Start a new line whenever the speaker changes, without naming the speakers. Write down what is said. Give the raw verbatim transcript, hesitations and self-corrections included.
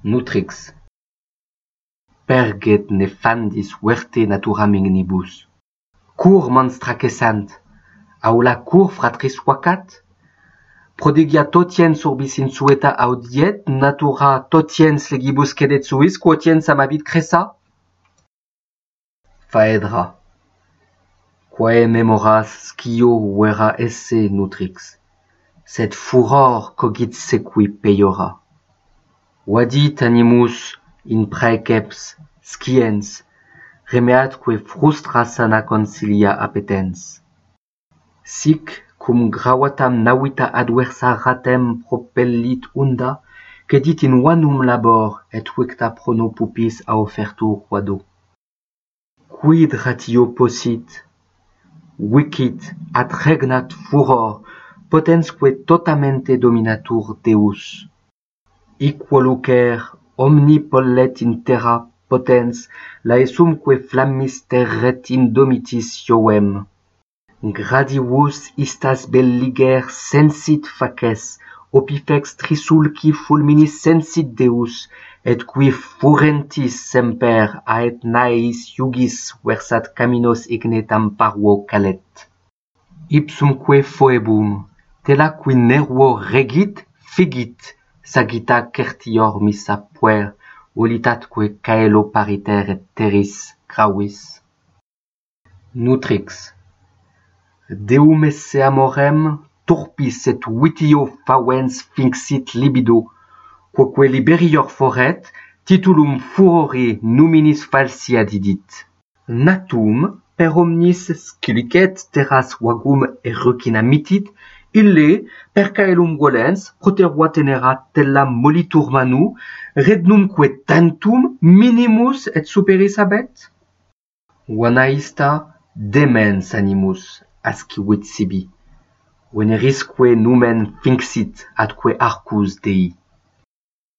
Nutrix. Perget nefandis verte natura mignibus. Cur monstracesant, aula cur fratris wacat? Prodigia totien sorbis in sueta audiet, natura totiens legibus cedet suis, quotiens amabit cressa? Faedra. Quae memoras scio vera esse nutrix, sed furor cogit sequi peiora. Vadit animus in praeceps, sciens, remeatque frustra sana concilia appetens. Sic cum gravatam navita adversa ratem propellit unda, cedit in vanum labor et victa prono pupis a offertur quado. Quid ratio possit, vicit ad regnat furor, potensque totamente dominatur Deus. Equolucer omni pollet in terra potens, laesumque flammis terret indomitis iovem. Gradivus istas belliger sensit faces, opifex trisulci fulminis sensit Deus, et qui furentis semper aet naeis iugis versat caminos ignetam parvo calet. Ipsumque foebum, tela qui nervo regit, figit, sagita certior missa puer, volitatque caelo pariter et terris gravis. Nutrix. Deum esse amorem, turpis et vitio favens finxit libido, quoque liberior foret, titulum furori numinis falsia didit. Natum, per omnis scilicet terras vagum erucina mitit, ille, per caelum volens, proterua tenera tellam molitur manu, rednumque tantum minimus et superis habet? Vanaista demens animus, ascivit sibi, venerisque numen finxit atque arcus Dei.